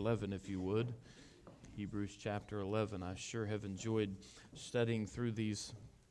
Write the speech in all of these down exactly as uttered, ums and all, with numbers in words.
eleven, if you would. Hebrews chapter eleven. I sure have enjoyed studying through these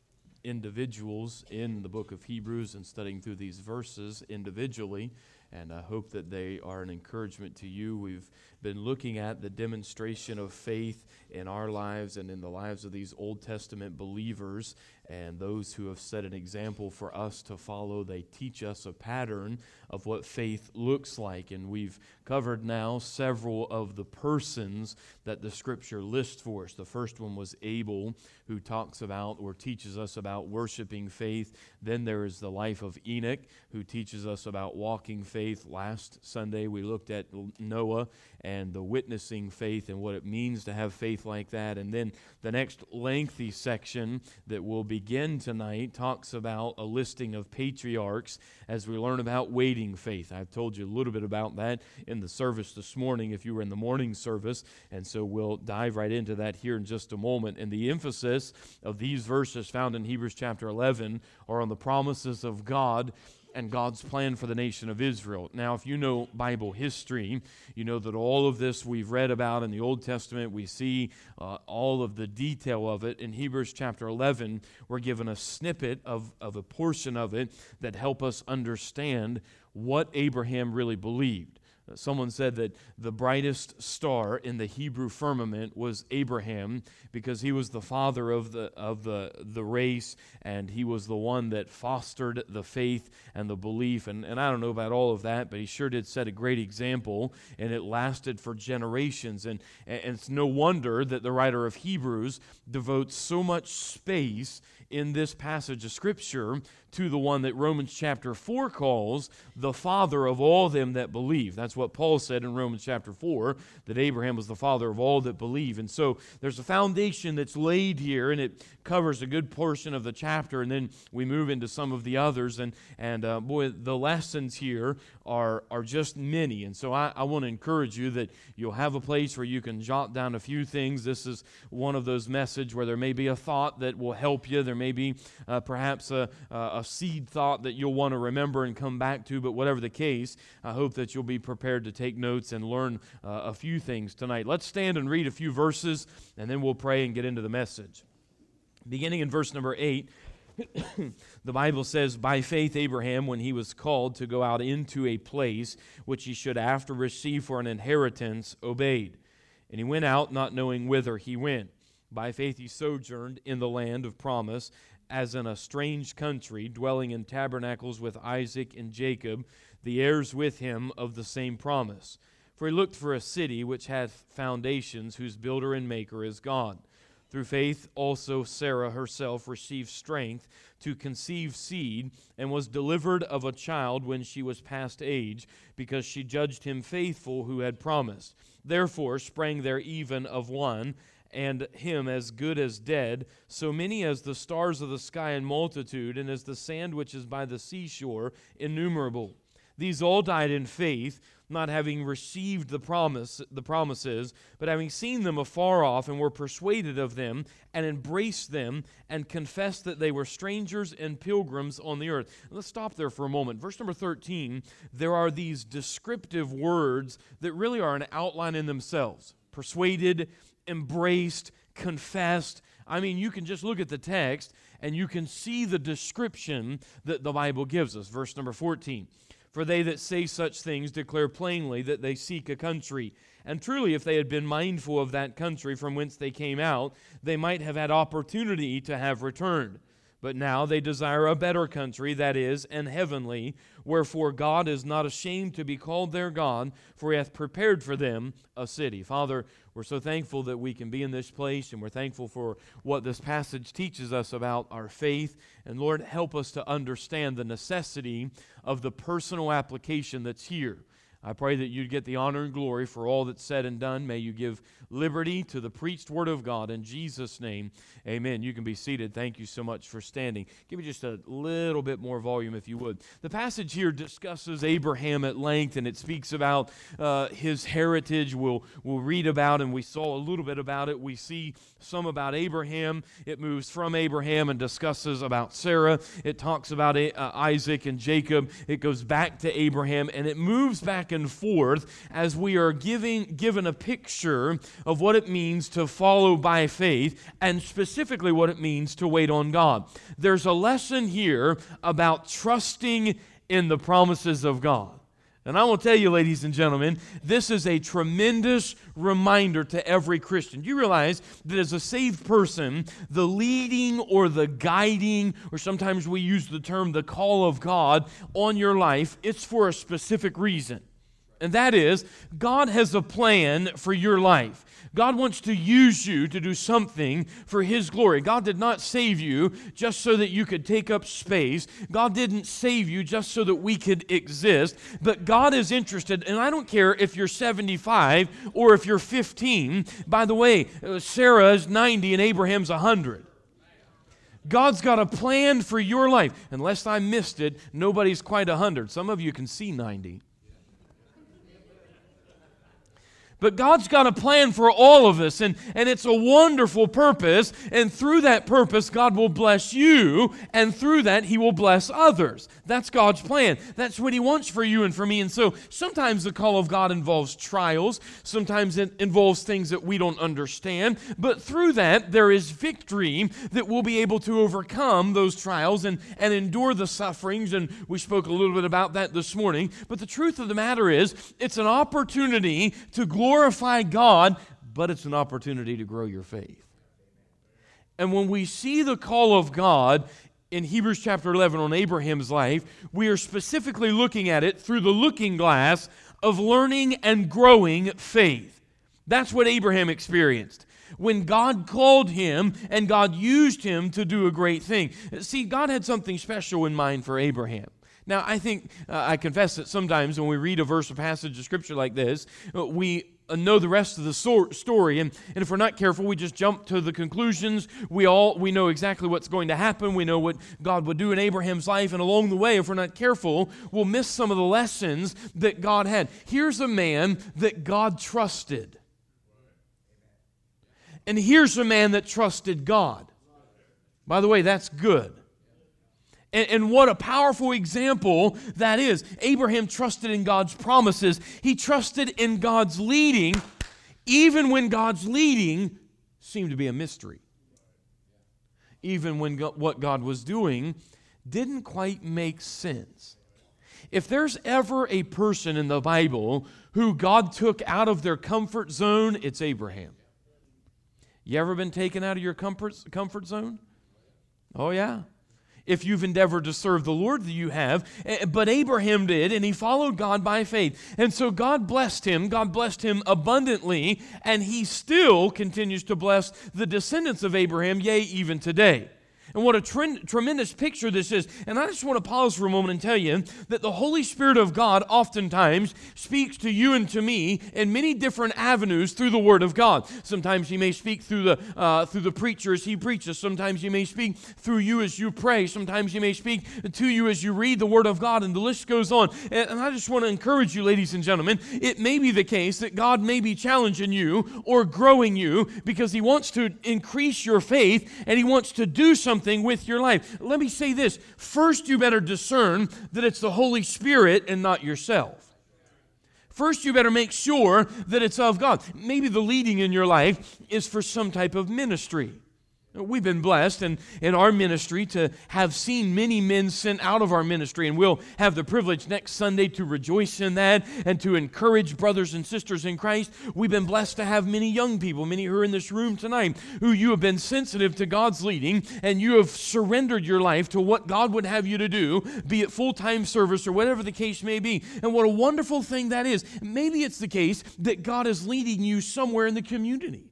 individuals in the book of Hebrews and studying through these verses individually, and I hope that they are an encouragement to you. We've been looking at the demonstration of faith in our lives and in the lives of these Old Testament believers and those who have set an example for us to follow. They teach us a pattern of what faith looks like, and we've covered now several of the persons that the Scripture lists for us. The first one was Abel, who talks about or teaches us about worshiping faith. Then there is the life of Enoch, who teaches us about walking faith. Last Sunday we looked at Noah and the witnessing faith and what it means to have faith like that. And then the next lengthy section that we'll begin tonight talks about a listing of patriarchs as we learn about waiting faith. I've told you a little bit about that in the service this morning if you were in the morning service, and so we'll dive right into that here in just a moment. And the emphasis of these verses found in Hebrews chapter eleven are on the promises of God and God's plan for the nation of Israel. Now, if you know Bible history, you know that all of this we've read about in the Old Testament, we see uh, all of the detail of it. In Hebrews chapter eleven, we're given a snippet of, of a portion of it that help us understand what Abraham really believed. Someone said that the brightest star in the Hebrew firmament was Abraham because he was the father of the of the, the race, and he was the one that fostered the faith and the belief. And, and I don't know about all of that, but he sure did set a great example, and it lasted for generations. And, and it's no wonder that the writer of Hebrews devotes so much space in this passage of Scripture to the one that Romans chapter four calls the father of all them that believe. That's what Paul said in Romans chapter four, that Abraham was the father of all that believe. And so there's a foundation that's laid here, and it covers a good portion of the chapter, and then we move into some of the others. And, and uh, boy, the lessons here are, are just many. And so I, I want to encourage you that you'll have a place where you can jot down a few things. This is one of those messages where there may be a thought that will help you. There may be uh, perhaps a, a seed thought that you'll want to remember and come back to, but whatever the case, I hope that you'll be prepared to take notes and learn uh, a few things tonight. Let's stand and read a few verses, and then we'll pray and get into the message. Beginning in verse number eight, the Bible says, "By faith Abraham, when he was called to go out into a place which he should after receive for an inheritance, obeyed. And he went out not knowing whither he went. By faith he sojourned in the land of promise, as in a strange country, dwelling in tabernacles with Isaac and Jacob, the heirs with him of the same promise. For he looked for a city which hath foundations, whose builder and maker is God. Through faith also Sarah herself received strength to conceive seed, and was delivered of a child when she was past age, because she judged him faithful who had promised. Therefore sprang there even of one, and him as good as dead, so many as the stars of the sky in multitude, and as the sand which is by the seashore innumerable. These all died in faith, not having received the promise, the promises, but having seen them afar off, and were persuaded of them, and embraced them, and confessed that they were strangers and pilgrims on the earth." Let's stop there for a moment. Verse number thirteen, there are these descriptive words that really are an outline in themselves. Persuaded, embraced, confessed. I mean, you can just look at the text and you can see the description that the Bible gives us. Verse number fourteen, "For they that say such things declare plainly that they seek a country. And truly, if they had been mindful of that country from whence they came out, they might have had opportunity to have returned. But now they desire a better country, that is, an heavenly. Wherefore God is not ashamed to be called their God, for he hath prepared for them a city." Father, we're so thankful that we can be in this place, and we're thankful for what this passage teaches us about our faith. And Lord, help us to understand the necessity of the personal application that's here. I pray that you'd get the honor and glory for all that's said and done. May you give liberty to the preached word of God. In Jesus' name, amen. You can be seated. Thank you so much for standing. Give me just a little bit more volume, if you would. The passage here discusses Abraham at length, and it speaks about uh, his heritage. We'll, we'll read about, and we saw a little bit about it. We see some about Abraham. It moves from Abraham and discusses about Sarah. It talks about uh, Isaac and Jacob. It goes back to Abraham, and it moves back and forth as we are giving given a picture of what it means to follow by faith, and specifically what it means to wait on God. There's a lesson here about trusting in the promises of God. And I will tell you, ladies and gentlemen, this is a tremendous reminder to every Christian. Do you realize that as a saved person, the leading or the guiding, or sometimes we use the term the call of God on your life, it's for a specific reason. And that is, God has a plan for your life. God wants to use you to do something for His glory. God did not save you just so that you could take up space. God didn't save you just so that we could exist. But God is interested, and I don't care if you're seventy-five or if you're fifteen. By the way, Sarah is ninety and Abraham's one hundred. God's got a plan for your life. Unless I missed it, nobody's quite one hundred. Some of you can see ninety. But God's got a plan for all of us, and, and it's a wonderful purpose, and through that purpose, God will bless you, and through that, He will bless others. That's God's plan. That's what He wants for you and for me. And so sometimes the call of God involves trials. Sometimes it involves things that we don't understand. But through that, there is victory that we'll be able to overcome those trials and, and endure the sufferings. And we spoke a little bit about that this morning. But the truth of the matter is, it's an opportunity to glorify God, but it's an opportunity to grow your faith. And when we see the call of God in Hebrews chapter eleven on Abraham's life, we are specifically looking at it through the looking glass of learning and growing faith. That's what Abraham experienced when God called him and God used him to do a great thing. See, God had something special in mind for Abraham. Now, I think, uh, I confess that sometimes when we read a verse or passage of Scripture like this, uh, we know the rest of the so- story, and, and if we're not careful, we just jump to the conclusions. We all we know exactly what's going to happen. We know what God would do in Abraham's life, and along the way, if we're not careful, we'll miss some of the lessons that God had. Here's a man that God trusted. And here's a man that trusted God. By the way, that's good. And, and what a powerful example that is. Abraham trusted in God's promises. He trusted in God's leading, even when God's leading seemed to be a mystery. Even when God, what God was doing didn't quite make sense. If there's ever a person in the Bible who God took out of their comfort zone, it's Abraham. You ever been taken out of your comfort, comfort zone? Oh, yeah. If you've endeavored to serve the Lord, you have. But Abraham did, and he followed God by faith. And so God blessed him. God blessed him abundantly, and He still continues to bless the descendants of Abraham, yea, even today. And what a tre- tremendous picture this is. And I just want to pause for a moment and tell you that the Holy Spirit of God oftentimes speaks to you and to me in many different avenues through the Word of God. Sometimes He may speak through the uh, through the preacher as he preaches. Sometimes He may speak through you as you pray. Sometimes He may speak to you as you read the Word of God, and the list goes on. And, and I just want to encourage you, ladies and gentlemen, it may be the case that God may be challenging you or growing you because He wants to increase your faith, and He wants to do something with your life. Let me say this. First, you better discern that it's the Holy Spirit and not yourself. First, you better make sure that it's of God. Maybe the leading in your life is for some type of ministry. We've been blessed in, in our ministry to have seen many men sent out of our ministry, and we'll have the privilege next Sunday to rejoice in that and to encourage brothers and sisters in Christ. We've been blessed to have many young people, many who are in this room tonight, who you have been sensitive to God's leading, and you have surrendered your life to what God would have you to do, be it full-time service or whatever the case may be. And what a wonderful thing that is. Maybe it's the case that God is leading you somewhere in the community.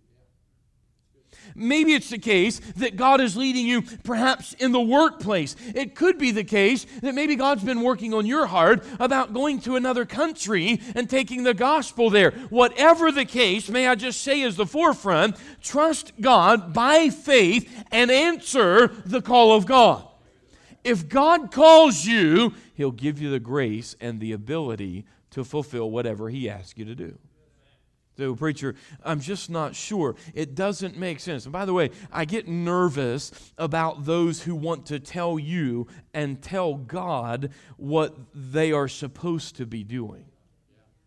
Maybe it's the case that God is leading you perhaps in the workplace. It could be the case that maybe God's been working on your heart about going to another country and taking the gospel there. Whatever the case, may I just say as the forefront, trust God by faith and answer the call of God. If God calls you, He'll give you the grace and the ability to fulfill whatever He asks you to do. So, preacher, I'm just not sure. It doesn't make sense. And by the way, I get nervous about those who want to tell you and tell God what they are supposed to be doing.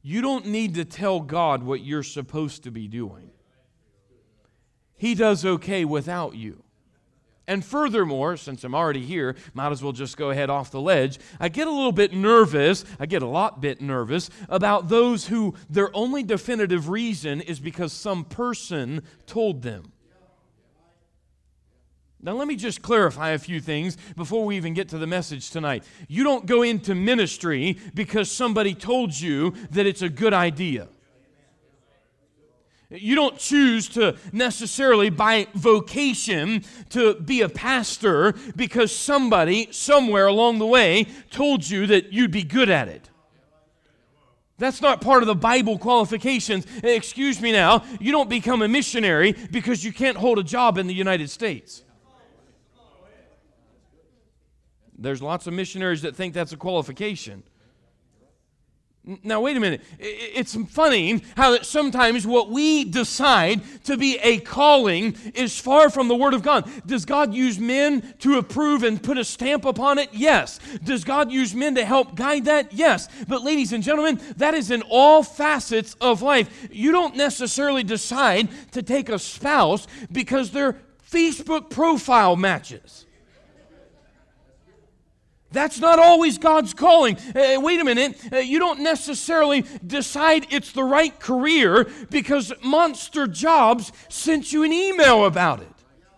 You don't need to tell God what you're supposed to be doing. He does okay without you. And furthermore, since I'm already here, might as well just go ahead off the ledge. I get a little bit nervous, I get a lot bit nervous about those who their only definitive reason is because some person told them. Now let me just clarify a few things before we even get to the message tonight. You don't go into ministry because somebody told you that it's a good idea. You don't choose to necessarily, by vocation, to be a pastor because somebody somewhere along the way told you that you'd be good at it. That's not part of the Bible qualifications. Excuse me now, you don't become a missionary because you can't hold a job in the United States. There's lots of missionaries that think that's a qualification. Now, wait a minute. It's funny how that sometimes what we decide to be a calling is far from the Word of God. Does God use men to approve and put a stamp upon it? Yes. Does God use men to help guide that? Yes. But ladies and gentlemen, that is in all facets of life. You don't necessarily decide to take a spouse because their Facebook profile matches. That's not always God's calling. Uh, wait a minute. Uh, you don't necessarily decide it's the right career because Monster Jobs sent you an email about it.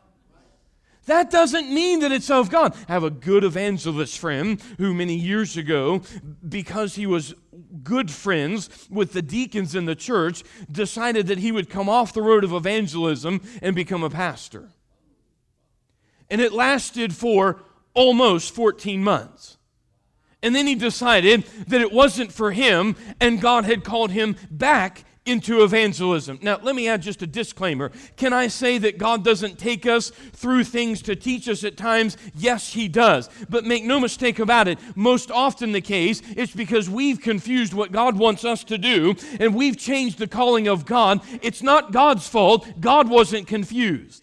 That doesn't mean that it's of God. I have a good evangelist friend who many years ago, because he was good friends with the deacons in the church, decided that he would come off the road of evangelism and become a pastor. And it lasted for almost fourteen months. And then he decided that it wasn't for him and God had called him back into evangelism. Now, let me add just a disclaimer. Can I say that God doesn't take us through things to teach us at times? Yes, He does. But make no mistake about it, most often the case, it's because we've confused what God wants us to do and we've changed the calling of God. It's not God's fault. God wasn't confused.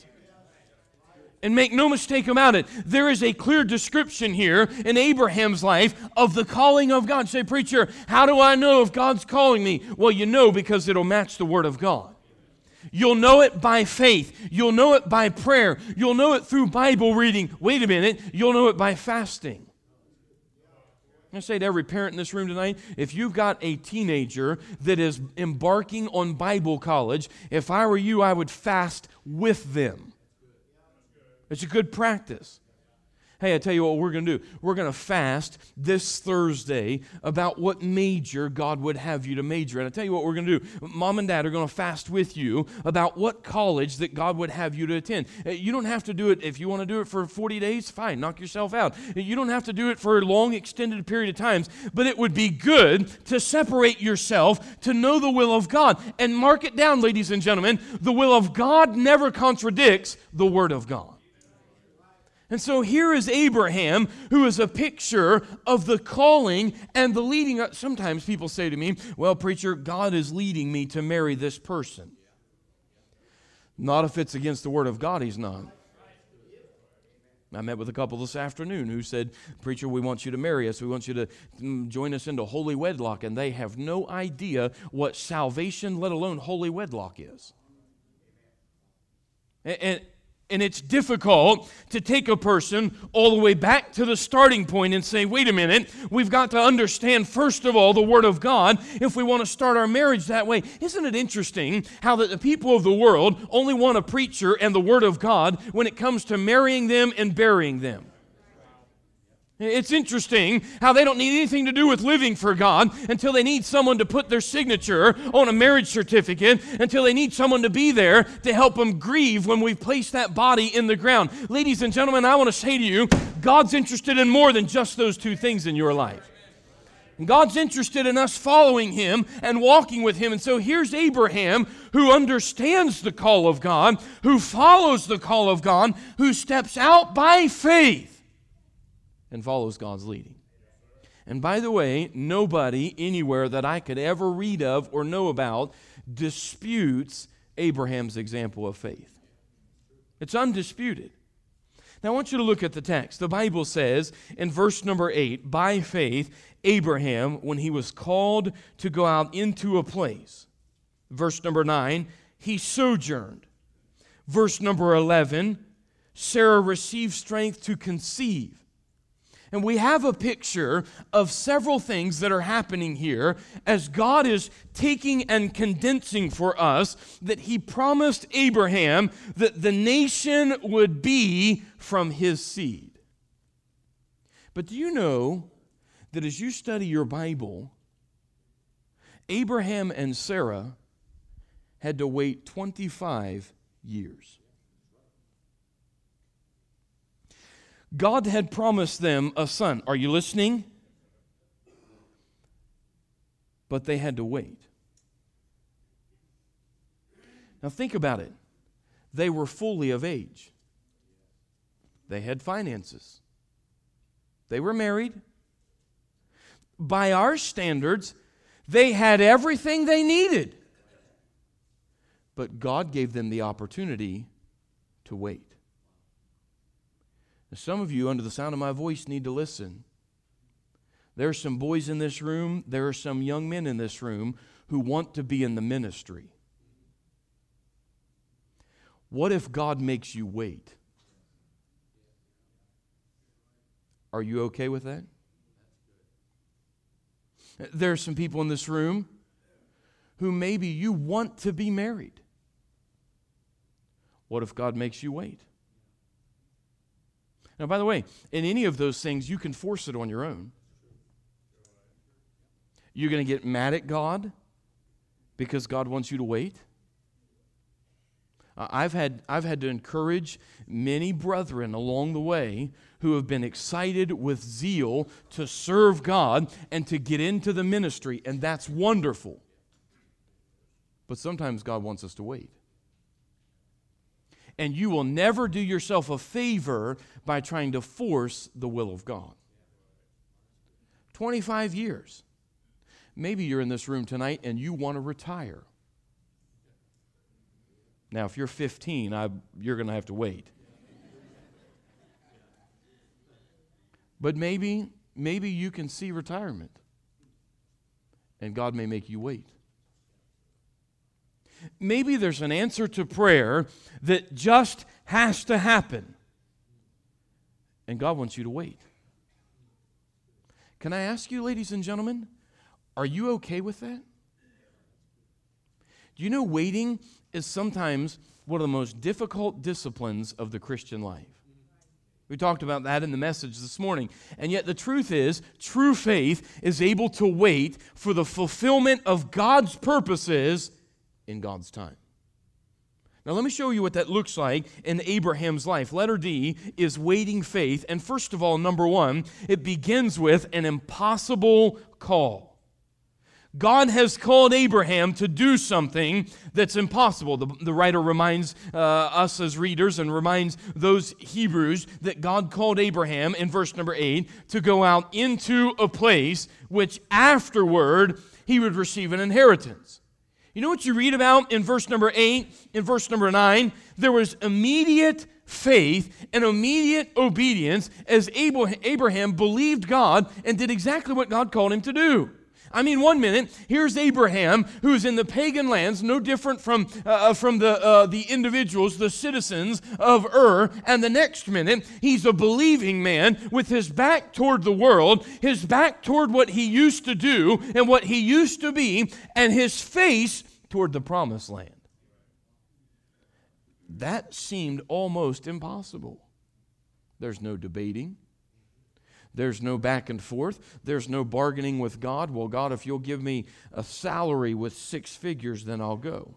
And make no mistake about it, there is a clear description here in Abraham's life of the calling of God. Say, preacher, how do I know if God's calling me? Well, you know because it'll match the Word of God. You'll know it by faith. You'll know it by prayer. You'll know it through Bible reading. Wait a minute, you'll know it by fasting. I'm going to say to every parent in this room tonight, if you've got a teenager that is embarking on Bible college, if I were you, I would fast with them. It's a good practice. Hey, I tell you what we're going to do. We're going to fast this Thursday about what major God would have you to major in. I tell you what we're going to do. Mom and Dad are going to fast with you about what college that God would have you to attend. You don't have to do it. If you want to do it for forty days, fine, knock yourself out. You don't have to do it for a long, extended period of times, but it would be good to separate yourself to know the will of God. And mark it down, ladies and gentlemen, the will of God never contradicts the Word of God. And so here is Abraham, who is a picture of the calling and the leading. Sometimes people say to me, well, preacher, God is leading me to marry this person. Not if it's against the Word of God, He's not. I met with a couple this afternoon who said, preacher, we want you to marry us. We want you to join us into holy wedlock. And they have no idea what salvation, let alone holy wedlock is. And, and And it's difficult to take a person all the way back to the starting point and say, wait a minute, we've got to understand, first of all, the Word of God if we want to start our marriage that way. Isn't it interesting how that the people of the world only want a preacher and the Word of God when it comes to marrying them and burying them? It's interesting how they don't need anything to do with living for God until they need someone to put their signature on a marriage certificate, until they need someone to be there to help them grieve when we've placed that body in the ground. Ladies and gentlemen, I want to say to you, God's interested in more than just those two things in your life. God's interested in us following Him and walking with Him. And so here's Abraham, who understands the call of God, who follows the call of God, who steps out by faith and follows God's leading. And by the way, nobody anywhere that I could ever read of or know about disputes Abraham's example of faith. It's undisputed. Now, I want you to look at the text. The Bible says in verse number eight, by faith, Abraham, when he was called to go out into a place. Verse number nine, he sojourned. Verse number eleven, Sarah received strength to conceive. And we have a picture of several things that are happening here as God is taking and condensing for us that He promised Abraham that the nation would be from his seed. But do you know that as you study your Bible, Abraham and Sarah had to wait twenty-five years? God had promised them a son. Are you listening? But they had to wait. Now think about it. They were fully of age. They had finances. They were married. By our standards, they had everything they needed. But God gave them the opportunity to wait. Some of you, under the sound of my voice, need to listen. There are some boys in this room, there are some young men in this room who want to be in the ministry. What if God makes you wait? Are you okay with that? There are some people in this room who maybe you want to be married. What if God makes you wait? Now, by the way, in any of those things, you can force it on your own. You're going to get mad at God because God wants you to wait. Uh, I've had, I've had to encourage many brethren along the way who have been excited with zeal to serve God and to get into the ministry, and that's wonderful. But sometimes God wants us to wait. And you will never do yourself a favor by trying to force the will of God. twenty-five years. Maybe you're in this room tonight and you want to retire. Now, if you're fifteen, I, you're going to have to wait. But maybe, maybe you can see retirement. And God may make you wait. Maybe there's an answer to prayer that just has to happen. And God wants you to wait. Can I ask you, ladies and gentlemen, are you okay with that? Do you know waiting is sometimes one of the most difficult disciplines of the Christian life? We talked about that in the message this morning. And yet the truth is, true faith is able to wait for the fulfillment of God's purposes in God's time. Now let me show you what that looks like in Abraham's life. Letter D is waiting faith. And first of all, number one, it begins with an impossible call. God has called Abraham to do something that's impossible. The, the writer reminds uh, us as readers and reminds those Hebrews that God called Abraham in verse number eight to go out into a place which afterward he would receive an inheritance. You know what you read about in verse number eight, in verse number nine? There was immediate faith and immediate obedience as Abraham believed God and did exactly what God called him to do. I mean, one minute, here's Abraham, who's in the pagan lands, no different from, uh, from the, uh, the individuals, the citizens of Ur, and the next minute, he's a believing man with his back toward the world, his back toward what he used to do and what he used to be, and his face toward the promised land. That seemed almost impossible. There's no debating. There's no back and forth. There's no bargaining with God. Well, God, if you'll give me a salary with six figures, then I'll go.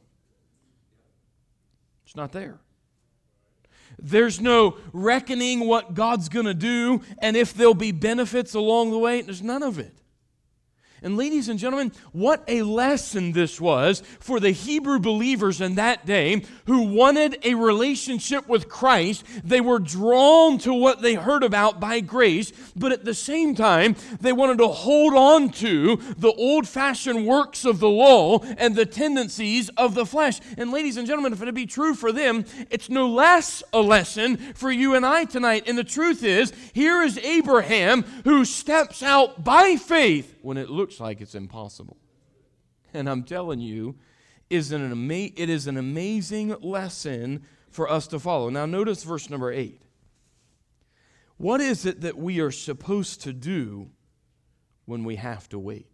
It's not there. There's no reckoning what God's going to do and if there'll be benefits along the way. There's none of it. And ladies and gentlemen, what a lesson this was for the Hebrew believers in that day who wanted a relationship with Christ. They were drawn to what they heard about by grace, but at the same time, they wanted to hold on to the old-fashioned works of the law and the tendencies of the flesh. And ladies and gentlemen, if it be true for them, it's no less a lesson for you and I tonight. And the truth is, here is Abraham who steps out by faith when it looks like it's impossible. And I'm telling you, is an ama- it is an amazing lesson for us to follow. Now notice verse number eight. What is it that we are supposed to do when we have to wait?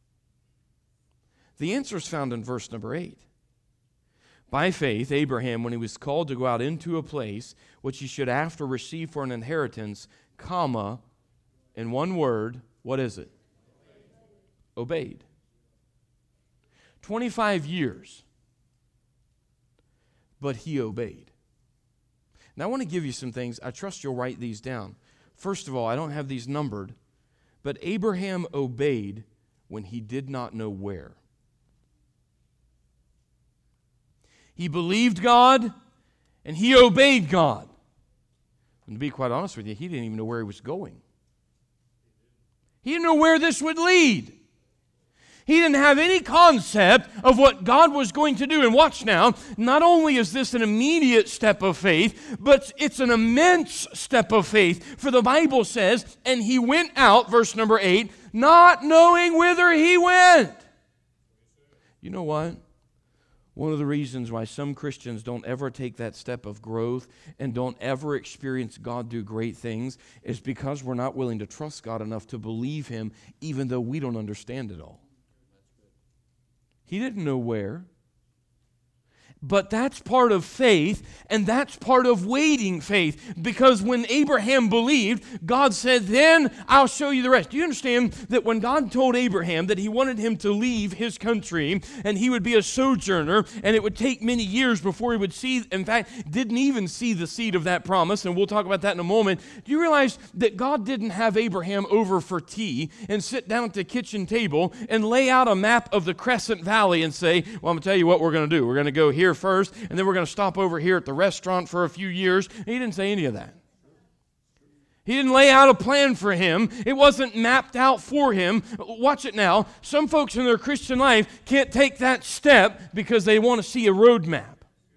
The answer is found in verse number eight. By faith, Abraham, when he was called to go out into a place which he should after receive for an inheritance, comma, in one word, what is it? Obeyed. twenty-five years, but he obeyed. Now I want to give you some things. I trust you'll write these down. First of all, I don't have these numbered, but Abraham obeyed when he did not know where. He believed God, and he obeyed God. And to be quite honest with you, he didn't even know where he was going. He didn't know where this would lead. He didn't have any concept of what God was going to do. And watch now, not only is this an immediate step of faith, but it's an immense step of faith. For the Bible says, and he went out, verse number eight, not knowing whither he went. You know what? One of the reasons why some Christians don't ever take that step of growth and don't ever experience God do great things is because we're not willing to trust God enough to believe Him, even though we don't understand it all. He didn't know where. But that's part of faith, and that's part of waiting faith. Because when Abraham believed, God said, then I'll show you the rest. Do you understand that when God told Abraham that he wanted him to leave his country, and he would be a sojourner, and it would take many years before he would see, in fact, didn't even see the seed of that promise, and we'll talk about that in a moment. Do you realize that God didn't have Abraham over for tea and sit down at the kitchen table and lay out a map of the Crescent Valley and say, well, I'm going to tell you what we're going to do. We're going to go here first, and then we're going to stop over here at the restaurant for a few years. He didn't say any of that. He didn't lay out a plan for him. It wasn't mapped out for him. Watch it now. Some folks in their Christian life can't take that step because they want to see a road map.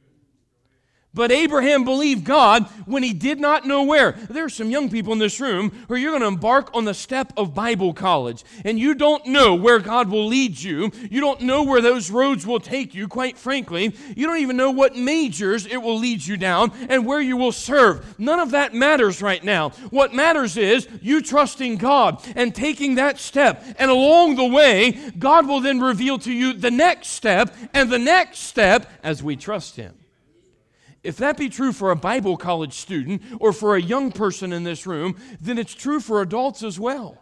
But Abraham believed God when he did not know where. There are some young people in this room who you're going to embark on the step of Bible college, and you don't know where God will lead you. You don't know where those roads will take you, quite frankly. You don't even know what majors it will lead you down and where you will serve. None of that matters right now. What matters is you trusting God and taking that step, and along the way, God will then reveal to you the next step and the next step as we trust Him. If that be true for a Bible college student or for a young person in this room, then it's true for adults as well.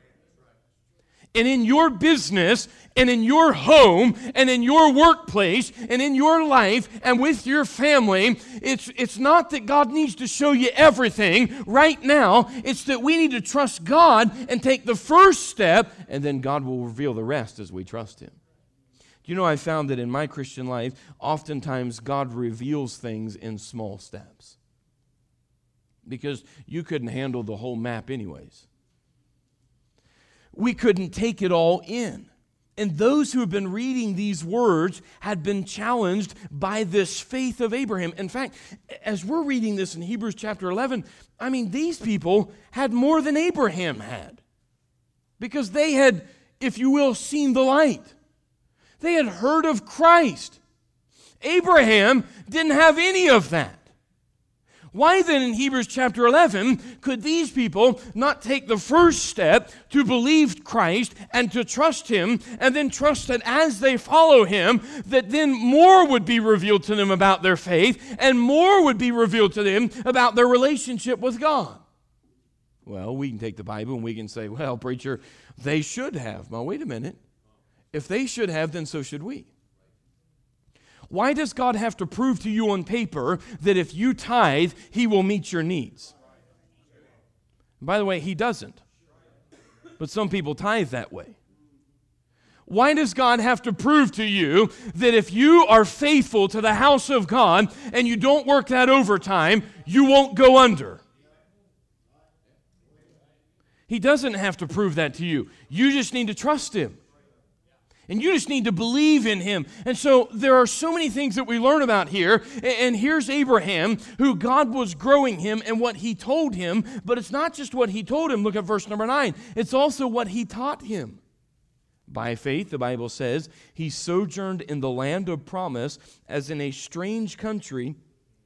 And in your business, and in your home, and in your workplace, and in your life, and with your family, it's, it's not that God needs to show you everything right now. It's that we need to trust God and take the first step, and then God will reveal the rest as we trust Him. You know, I found that in my Christian life, oftentimes God reveals things in small steps. Because you couldn't handle the whole map anyways. We couldn't take it all in. And those who have been reading these words had been challenged by this faith of Abraham. In fact, as we're reading this in Hebrews chapter eleven, I mean, these people had more than Abraham had. Because they had, if you will, seen the light. They had heard of Christ. Abraham didn't have any of that. Why then in Hebrews chapter eleven could these people not take the first step to believe Christ and to trust Him, and then trust that as they follow Him, that then more would be revealed to them about their faith, and more would be revealed to them about their relationship with God? Well, we can take the Bible and we can say, well, preacher, they should have. Now, wait a minute. If they should have, then so should we. Why does God have to prove to you on paper that if you tithe, He will meet your needs? By the way, He doesn't. But some people tithe that way. Why does God have to prove to you that if you are faithful to the house of God and you don't work that overtime, you won't go under? He doesn't have to prove that to you. You just need to trust Him. And you just need to believe in Him. And so there are so many things that we learn about here. And here's Abraham, who God was growing him and what He told him. But it's not just what He told him. Look at verse number nine. It's also what He taught him. By faith, the Bible says, he sojourned in the land of promise as in a strange country,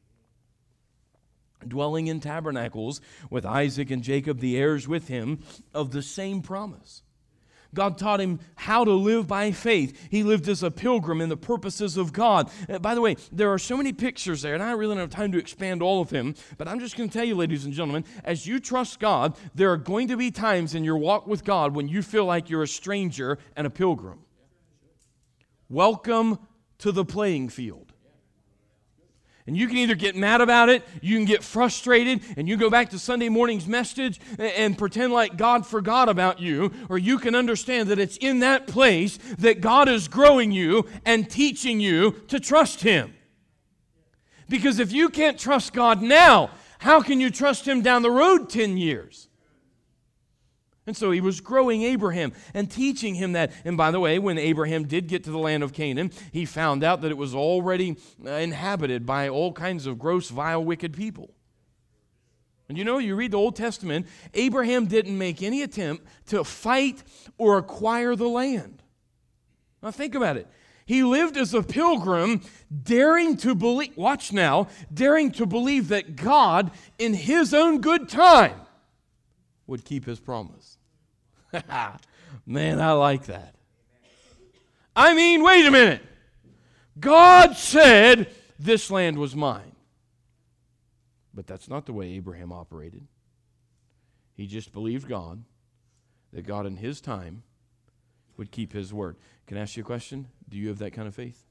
dwelling in tabernacles with Isaac and Jacob, the heirs with him of the same promise. God taught him how to live by faith. He lived as a pilgrim in the purposes of God. Uh, by the way, there are so many pictures there, and I really don't have time to expand all of them, but I'm just going to tell you, ladies and gentlemen, as you trust God, there are going to be times in your walk with God when you feel like you're a stranger and a pilgrim. Welcome to the playing field. And you can either get mad about it, you can get frustrated, and you go back to Sunday morning's message and pretend like God forgot about you, or you can understand that it's in that place that God is growing you and teaching you to trust Him. Because if you can't trust God now, how can you trust Him down the road ten years? And so He was growing Abraham and teaching him that. And by the way, when Abraham did get to the land of Canaan, he found out that it was already inhabited by all kinds of gross, vile, wicked people. And you know, you read the Old Testament, Abraham didn't make any attempt to fight or acquire the land. Now think about it. He lived as a pilgrim, daring to believe, watch now, daring to believe that God, in His own good time, would keep His promise. Man, I like that. I mean, wait a minute. God said this land was mine. But that's not the way Abraham operated. He just believed God, that God in His time would keep His word. Can I ask you a question? Do you have that kind of faith?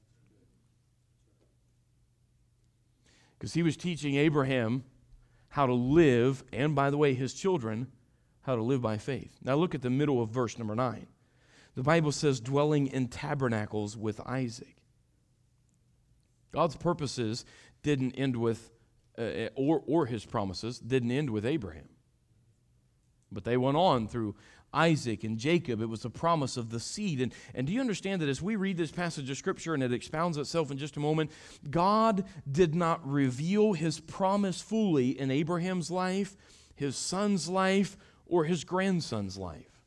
Because He was teaching Abraham how to live, and by the way, his children, how to live by faith. Now look at the middle of verse number nine. The Bible says, dwelling in tabernacles with Isaac. God's purposes didn't end with, uh, or, or His promises didn't end with Abraham. But they went on through Isaac and Jacob. It was the promise of the seed. And, and do you understand that as we read this passage of Scripture, and it expounds itself in just a moment, God did not reveal His promise fully in Abraham's life, his son's life, or his grandson's life.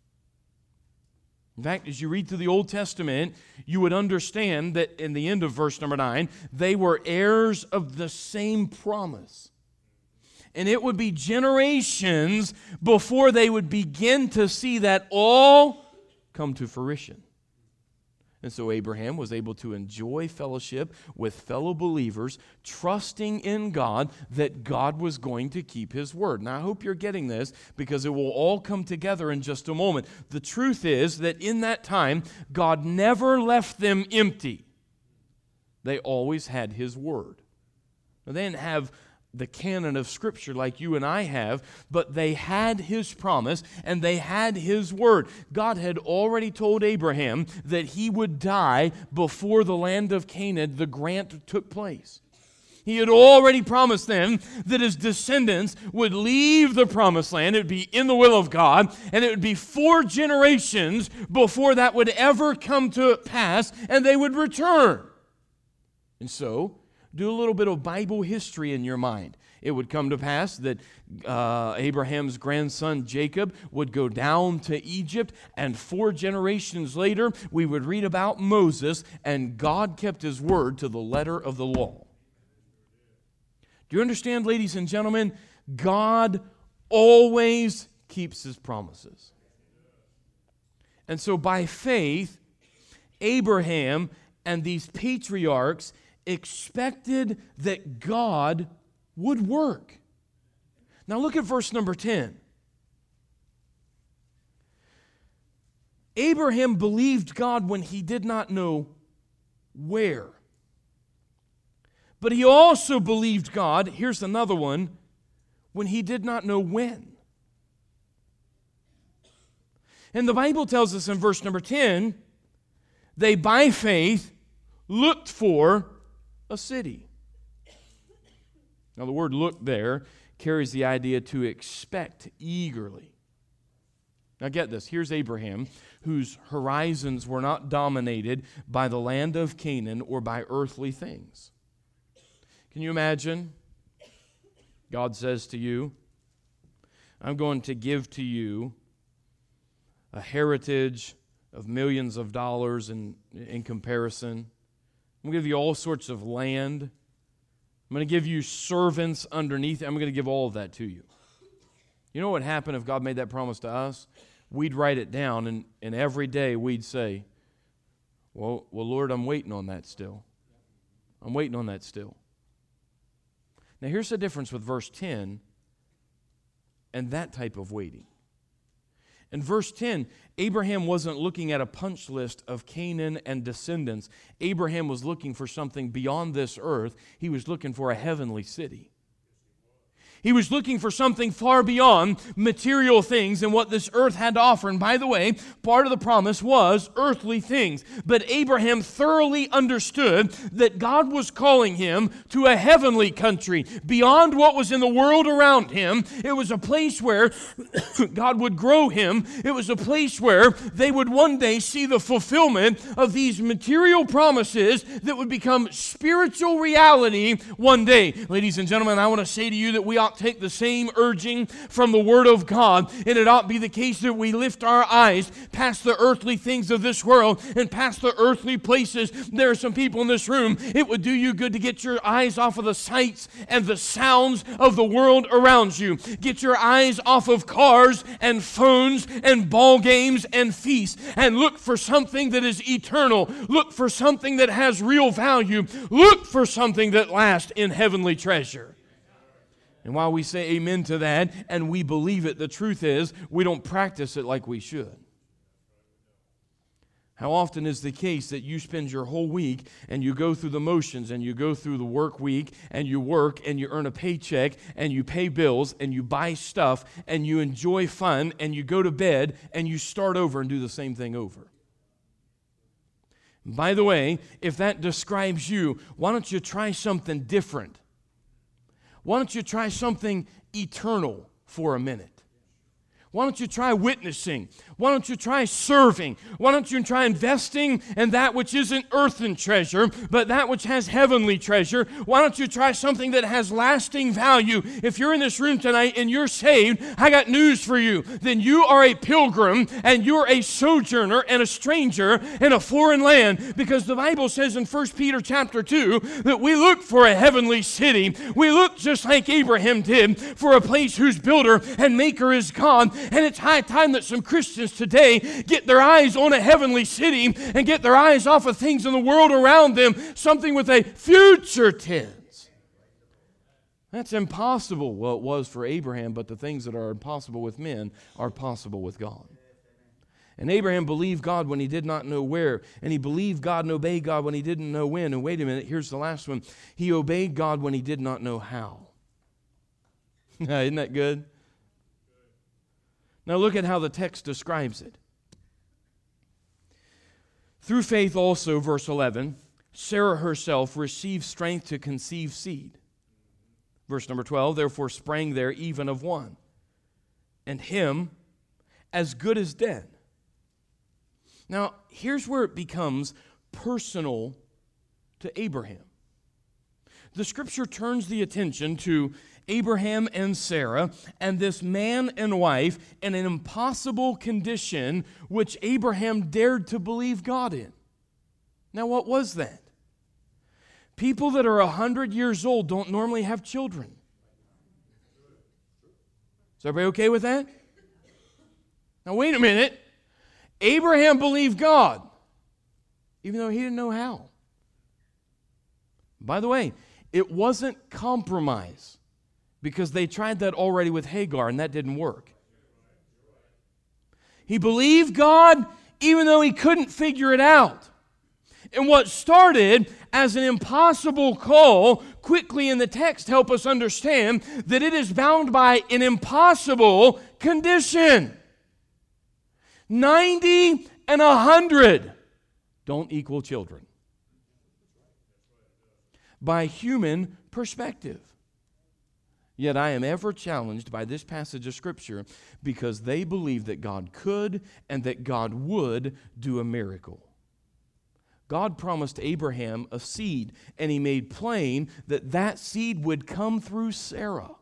In fact, as you read through the Old Testament, you would understand that in the end of verse number nine, they were heirs of the same promise. And it would be generations before they would begin to see that all come to fruition. And so Abraham was able to enjoy fellowship with fellow believers, trusting in God that God was going to keep His word. Now, I hope you're getting this, because it will all come together in just a moment. The truth is that in that time, God never left them empty. They always had His word. Now, they didn't have the canon of Scripture like you and I have, but they had His promise and they had His word. God had already told Abraham that he would die before the land of Canaan, the grant, took place. He had already promised them that his descendants would leave the promised land. It would be in the will of God, and it would be four generations before that would ever come to pass, and they would return. And so, do a little bit of Bible history in your mind. It would come to pass that uh, Abraham's grandson Jacob would go down to Egypt, and four generations later, we would read about Moses, and God kept His word to the letter of the law. Do you understand, ladies and gentlemen? God always keeps His promises. And so by faith, Abraham and these patriarchs expected that God would work. Now look at verse number ten. Abraham believed God when he did not know where. But he also believed God, here's another one, when he did not know when. And the Bible tells us in verse number ten they by faith looked for a city. Now the word look there carries the idea to expect eagerly. Now get this, here's Abraham, whose horizons were not dominated by the land of Canaan or by earthly things. Can you imagine? God says to you, I'm going to give to you a heritage of millions of dollars in, in comparison. I'm going to give you all sorts of land. I'm going to give you servants underneath. I'm going to give all of that to you. You know what would happen if God made that promise to us? We'd write it down, and, and every day we'd say, well, well, Lord, I'm waiting on that still. I'm waiting on that still. Now, here's the difference with verse ten and that type of waiting. In verse ten, Abraham wasn't looking at a punch list of Canaan and descendants. Abraham was looking for something beyond this earth. He was looking for a heavenly city. He was looking for something far beyond material things and what this earth had to offer. And by the way, part of the promise was earthly things. But Abraham thoroughly understood that God was calling him to a heavenly country beyond what was in the world around him. It was a place where God would grow him. It was a place where they would one day see the fulfillment of these material promises that would become spiritual reality one day. Ladies and gentlemen, I want to say to you that we ought take the same urging from the Word of God, and it ought be the case that we lift our eyes past the earthly things of this world and past the earthly places. There are some people in this room, it would do you good to get your eyes off of the sights and the sounds of the world around you. Get your eyes off of cars and phones and ball games and feasts, and look for something that is eternal. Look for something that has real value. Look for something that lasts in heavenly treasure. And while we say amen to that, and we believe it, the truth is, we don't practice it like we should. How often is the case that you spend your whole week and you go through the motions and you go through the work week and you work and you earn a paycheck and you pay bills and you buy stuff and you enjoy fun and you go to bed and you start over and do the same thing over? By the way, if that describes you, why don't you try something different? Why don't you try something eternal for a minute? Why don't you try witnessing? Why don't you try serving? Why don't you try investing in that which isn't earthen treasure, but that which has heavenly treasure? Why don't you try something that has lasting value? If you're in this room tonight and you're saved, I got news for you. Then you are a pilgrim and you're a sojourner and a stranger in a foreign land, because the Bible says in First Peter chapter two that we look for a heavenly city. We look just like Abraham did for a place whose builder and maker is God. And it's high time that some Christians today get their eyes on a heavenly city and get their eyes off of things in the world around them, something with a future tense. That's impossible. Well, it was for Abraham, but the things that are impossible with men are possible with God. And Abraham believed God when he did not know where, and he believed God and obeyed God when he didn't know when. And wait a minute, here's the last one. He obeyed God when he did not know how. Isn't that good? Now look at how the text describes it. Through faith also, verse eleven, Sarah herself received strength to conceive seed. Verse number twelve, therefore sprang there even of one, and him as good as dead. Now here's where it becomes personal to Abraham. The Scripture turns the attention to Abraham and Sarah and this man and wife in an impossible condition which Abraham dared to believe God in. Now, what was that? People that are a hundred years old don't normally have children. Is everybody okay with that? Now, wait a minute. Abraham believed God, even though he didn't know how. By the way, it wasn't compromise, because they tried that already with Hagar, and that didn't work. He believed God even though he couldn't figure it out. And what started as an impossible call quickly in the text help us understand that it is bound by an impossible condition. ninety and one hundred. don't equal children. By human perspective. Yet I am ever challenged by this passage of Scripture because they believe that God could and that God would do a miracle. God promised Abraham a seed, and He made plain that that seed would come through Sarah.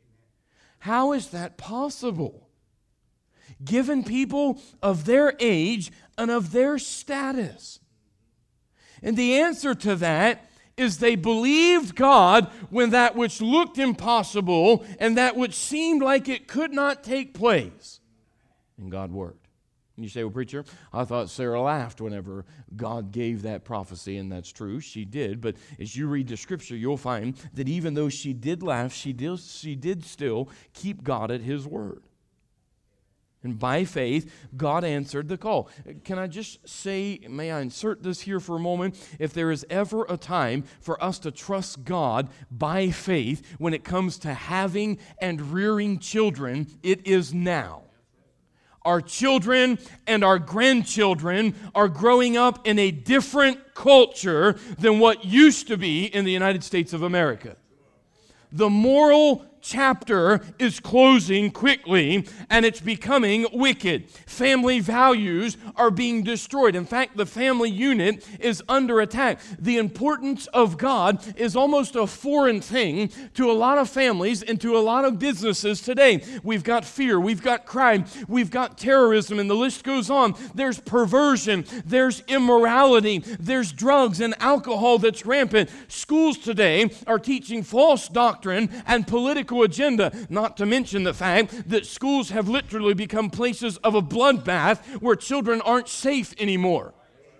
How is that possible? Given people of their age and of their status. And the answer to that is they believed God when that which looked impossible and that which seemed like it could not take place. And God worked. And you say, well, preacher, I thought Sarah laughed whenever God gave that prophecy, and that's true. She did. But as you read the Scripture, you'll find that even though she did laugh, she did, she did still keep God at His word. And by faith, God answered the call. Can I just say, may I insert this here for a moment? If there is ever a time for us to trust God by faith when it comes to having and rearing children, it is now. Our children and our grandchildren are growing up in a different culture than what used to be in the United States of America. The moral chapter is closing quickly, and it's becoming wicked. Family values are being destroyed. In fact, the family unit is under attack. The importance of God is almost a foreign thing to a lot of families and to a lot of businesses today. We've got fear, we've got crime, we've got terrorism, and the list goes on. There's perversion, there's immorality, there's drugs and alcohol that's rampant. Schools today are teaching false doctrine and political agenda, not to mention the fact that schools have literally become places of a bloodbath where children aren't safe anymore.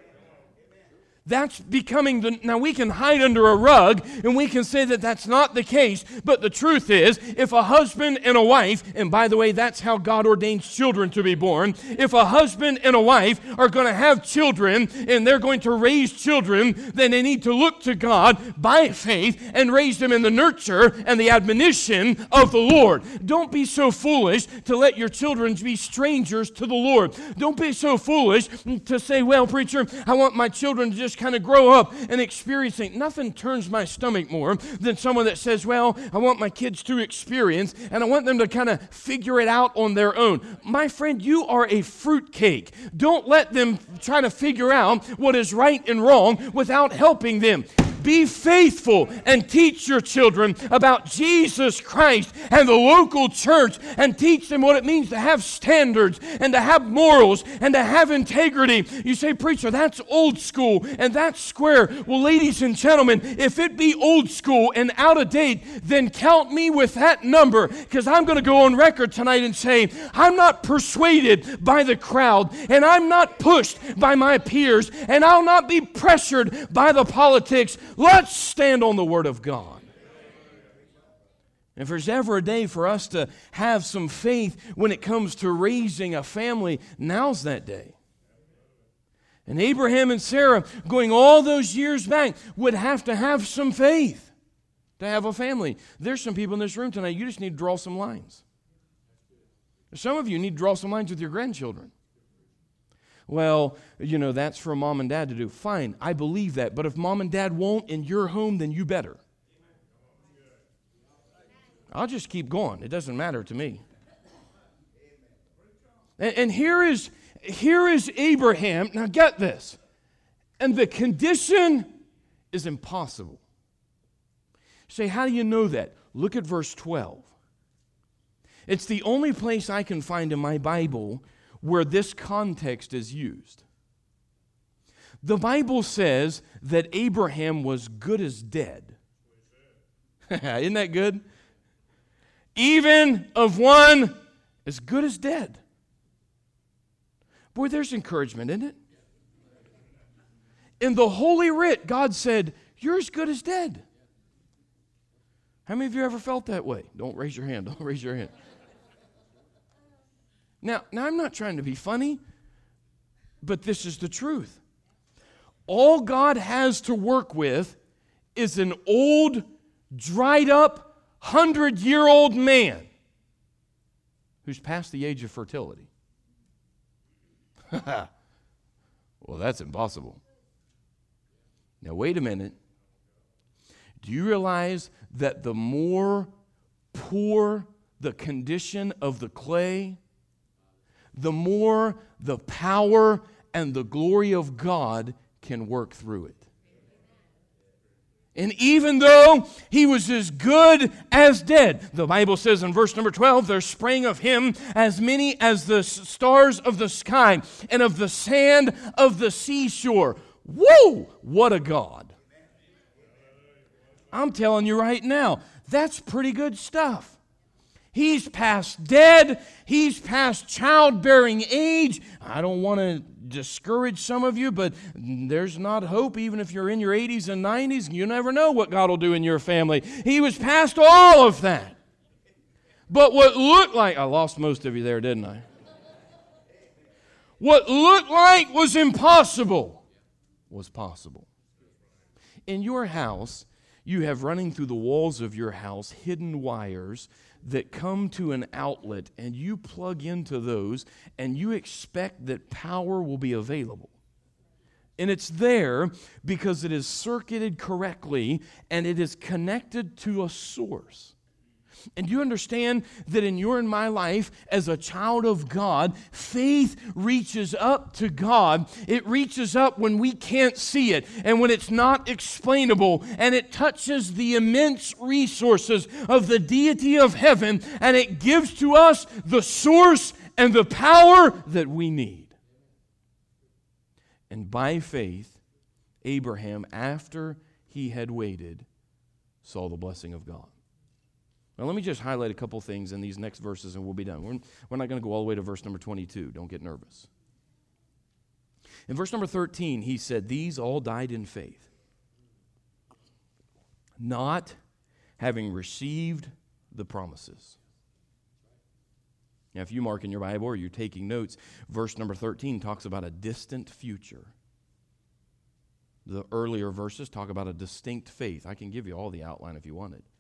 That's becoming the... Now, we can hide under a rug and we can say that that's not the case, but the truth is, if a husband and a wife, and by the way, that's how God ordains children to be born, if a husband and a wife are going to have children and they're going to raise children, then they need to look to God by faith and raise them in the nurture and the admonition of the Lord. Don't be so foolish to let your children be strangers to the Lord. Don't be so foolish to say, well, preacher, I want my children to just kind of grow up and experiencing. Nothing turns my stomach more than someone that says, well, I want my kids to experience and I want them to kind of figure it out on their own. My friend, you are a fruitcake. Don't let them try to figure out what is right and wrong without helping them. Be faithful and teach your children about Jesus Christ and the local church, and teach them what it means to have standards and to have morals and to have integrity. You say, preacher, that's old school and that's square. Well, ladies and gentlemen, if it be old school and out of date, then count me with that number, because I'm going to go on record tonight and say, I'm not persuaded by the crowd, and I'm not pushed by my peers, and I'll not be pressured by the politics. Let's stand on the Word of God. If there's ever a day for us to have some faith when it comes to raising a family, now's that day. And Abraham and Sarah, going all those years back, would have to have some faith to have a family. There's some people in this room tonight, you just need to draw some lines. Some of you need to draw some lines with your grandchildren. Well, you know, that's for mom and dad to do. Fine, I believe that. But if mom and dad won't in your home, then you better. I'll just keep going. It doesn't matter to me. And, and here is, here is Abraham. Now get this. And the condition is impossible. Say, how do you know that? Look at verse twelve. It's the only place I can find in my Bible where this context is used. The Bible says that Abraham was good as dead. Isn't that good? Even of one as good as dead. Boy, there's encouragement, isn't it? In the Holy Writ, God said, you're as good as dead. How many of you ever felt that way? Don't raise your hand. Don't raise your hand. Now, now, I'm not trying to be funny, but this is the truth. All God has to work with is an old, dried-up, hundred-year-old man who's past the age of fertility. Well, that's impossible. Now, wait a minute. Do you realize that the more poor the condition of the clay, the more the power and the glory of God can work through it? And even though he was as good as dead, the Bible says in verse number twelve, there sprang of him as many as the stars of the sky and of the sand of the seashore. Whoa! What a God. I'm telling you right now, that's pretty good stuff. He's past dead. He's past childbearing age. I don't want to discourage some of you, but there's not hope even if you're in your eighties and nineties. You never know what God will do in your family. He was past all of that. But what looked like, I lost most of you there, didn't I? What looked like was impossible was possible. In your house, you have running through the walls of your house hidden wires that come to an outlet, and you plug into those, and you expect that power will be available. And it's there because it is circuited correctly, and it is connected to a source. And you understand that in your and my life, as a child of God, faith reaches up to God. It reaches up when we can't see it and when it's not explainable. And it touches the immense resources of the deity of heaven. And it gives to us the source and the power that we need. And by faith, Abraham, after he had waited, saw the blessing of God. Now, let me just highlight a couple things in these next verses and we'll be done. We're, we're not going to go all the way to verse number twenty-two. Don't get nervous. In verse number thirteen, he said, these all died in faith, not having received the promises. Now, if you mark in your Bible or you're taking notes, verse number thirteen talks about a distant future. The earlier verses talk about a distinct faith. I can give you all the outline if you want it.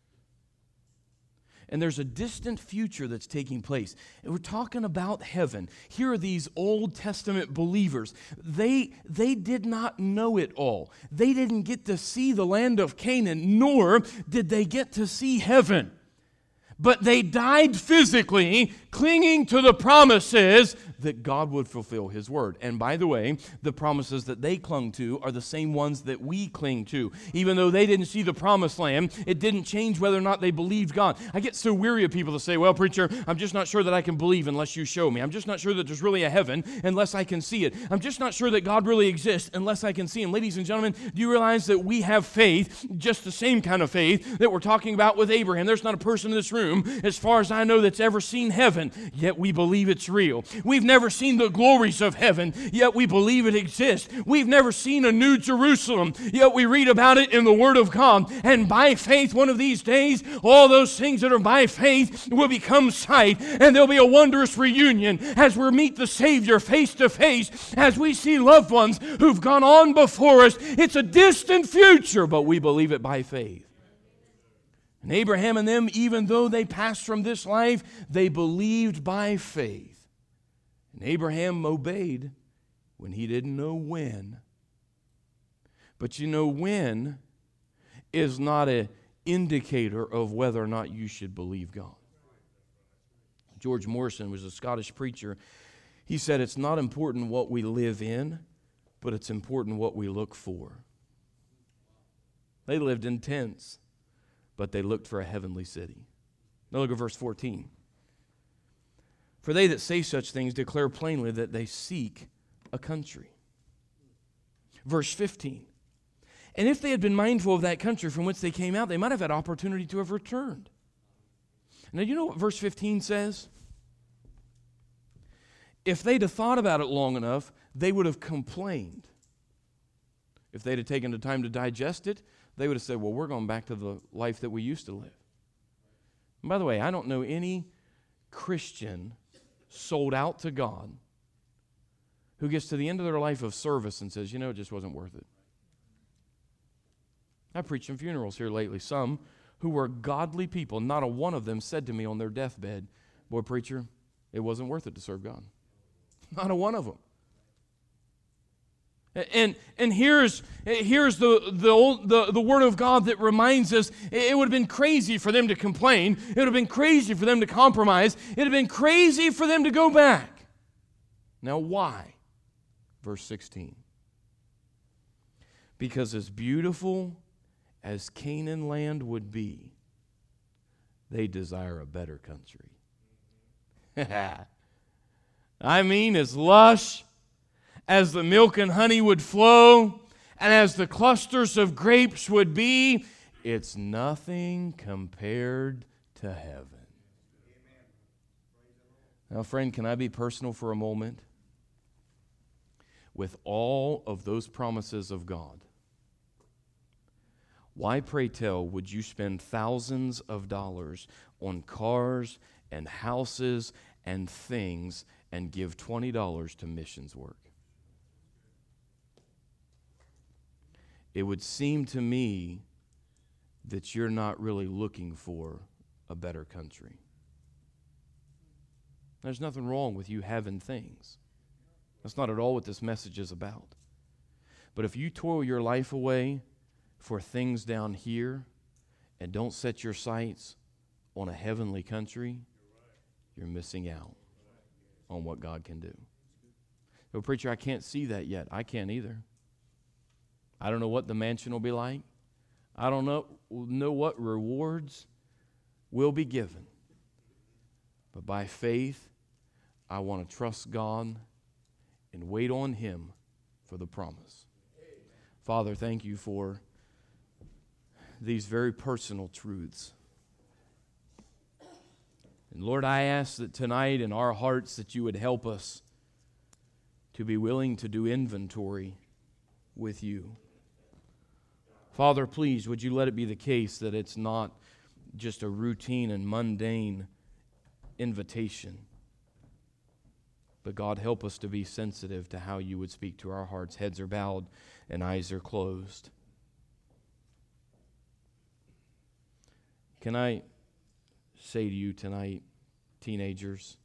And there's a distant future that's taking place. And we're talking about heaven. Here are these Old Testament believers. They, they did not know it all. They didn't get to see the land of Canaan, nor did they get to see heaven. But they died physically, clinging to the promises that God would fulfill His word. And by the way, the promises that they clung to are the same ones that we cling to. Even though they didn't see the promised land, it didn't change whether or not they believed God. I get so weary of people that say, well, preacher, I'm just not sure that I can believe unless you show me. I'm just not sure that there's really a heaven unless I can see it. I'm just not sure that God really exists unless I can see Him. Ladies and gentlemen, do you realize that we have faith, just the same kind of faith that we're talking about with Abraham? There's not a person in this room, as far as I know, that's ever seen heaven, yet we believe it's real. We've never seen the glories of heaven, yet we believe it exists. We've never seen a new Jerusalem, yet we read about it in the Word of God. And by faith, one of these days, all those things that are by faith will become sight, and there'll be a wondrous reunion as we meet the Savior face to face, as we see loved ones who've gone on before us. It's a distant future, but we believe it by faith. And Abraham and them, even though they passed from this life, they believed by faith. And Abraham obeyed when he didn't know when. But you know, when is not an indicator of whether or not you should believe God. George Morrison was a Scottish preacher. He said, it's not important what we live in, but it's important what we look for. They lived in tents, but they looked for a heavenly city. Now look at verse fourteen. For they that say such things declare plainly that they seek a country. Verse fifteen. And if they had been mindful of that country from whence they came out, they might have had opportunity to have returned. Now you know what verse fifteen says? If they'd have thought about it long enough, they would have complained. If they'd have taken the time to digest it, they would have said, well, we're going back to the life that we used to live. And by the way, I don't know any Christian sold out to God who gets to the end of their life of service and says, you know, it just wasn't worth it. I've preached in funerals here lately. Some who were godly people, not a one of them said to me on their deathbed, boy, preacher, it wasn't worth it to serve God. Not a one of them. And and here's here's the the, old, the the word of God that reminds us it would have been crazy for them to complain. It would have been crazy for them to compromise. It would have been crazy for them to go back. Now why? Verse sixteen. Because as beautiful as Canaan land would be, they desire a better country. I mean, as lush as the milk and honey would flow, and as the clusters of grapes would be, it's nothing compared to heaven. Now, friend, can I be personal for a moment? With all of those promises of God, why, pray tell, would you spend thousands of dollars on cars and houses and things and give twenty dollars to missions work? It would seem to me that you're not really looking for a better country. There's nothing wrong with you having things. That's not at all what this message is about. But if you toil your life away for things down here and don't set your sights on a heavenly country, you're missing out on what God can do. But preacher, I can't see that yet. I can't either. I don't know what the mansion will be like. I don't know, know what rewards will be given. But by faith, I want to trust God and wait on Him for the promise. Father, thank you for these very personal truths. And Lord, I ask that tonight in our hearts that you would help us to be willing to do inventory with you. Father, please, would you let it be the case that it's not just a routine and mundane invitation. But God, help us to be sensitive to how you would speak to our hearts. Heads are bowed and eyes are closed. Can I say to you tonight, teenagers,